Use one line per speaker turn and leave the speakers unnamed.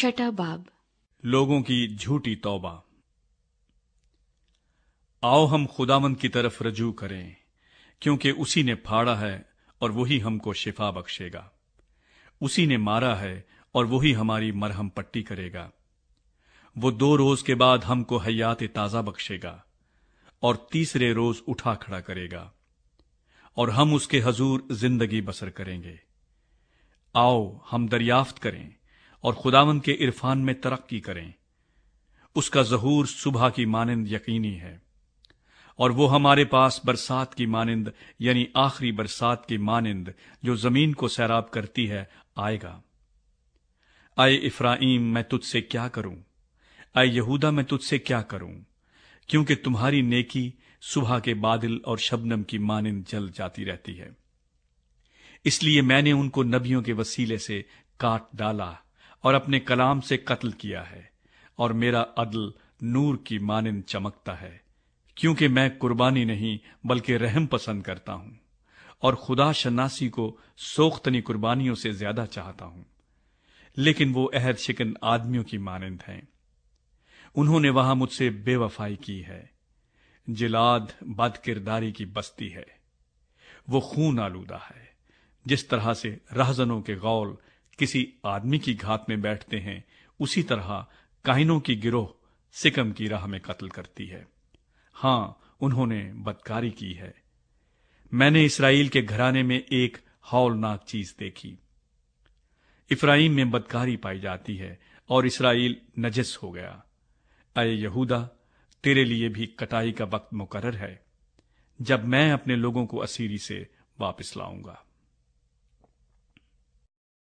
छठा बाब।
लोगों की झूठी तौबा। आओ हम खुदावंद की तरफ रजू करें, क्योंकि उसी ने फाड़ा है और वही हमको शिफा बख्शेगा। उसी ने मारा है और वही हमारी मरहम पट्टी करेगा। वो 2 रोज के बाद हमको हयात ताजा बख्शेगा और तीसरे रोज उठा खड़ा करेगा, और हम उसके हजूर जिंदगी बसर करेंगे। आओ हम दरियाफ्त करें और खुदावंद के इरफान में तरक्की करें। उसका ज़हूर सुबह की मानिंद यकीनी है, और वो हमारे पास बरसात की मानिंद यानी आखिरी बरसात की मानिंद जो जमीन को सैराब करती है आएगा। आए इफ्राईम, मैं तुझसे क्या करूं? आए यहूदा, मैं तुझसे क्या करूं? क्योंकि तुम्हारी नेकी सुबह के बादल और शबनम की मानिंद जल जाती रहती है। इसलिए मैंने उनको नबियों के वसीले से काट डाला और अपने कलाम से कत्ल किया है, और मेरा अदल नूर की मानिंद चमकता है। क्योंकि मैं कुर्बानी नहीं बल्कि रहम पसंद करता हूं, और खुदा शनासी को सोख्तनी कुर्बानियों से ज्यादा चाहता हूं। लेकिन वो अहद शिकन आदमियों की मानिंद हैं। उन्होंने वहां मुझसे बेवफाई की है। जिलाद बद किरदारी की बस्ती है। वो खून आलूदा है। जिस तरह से रहजनों के गौल किसी आदमी की घात में बैठते हैं, उसी तरह काहिनों की गिरोह सिकम की राह में कत्ल करती है। हां, उन्होंने बदकारी की है। मैंने इसराइल के घराने में एक हौलनाक चीज देखी। इफ्राईम में बदकारी पाई जाती है और इसराइल नजस हो गया। अय यहूदा, तेरे लिए भी कटाई का वक्त मुकर्रर है, जब मैं अपने लोगों को असीरी से वापस लाऊंगा।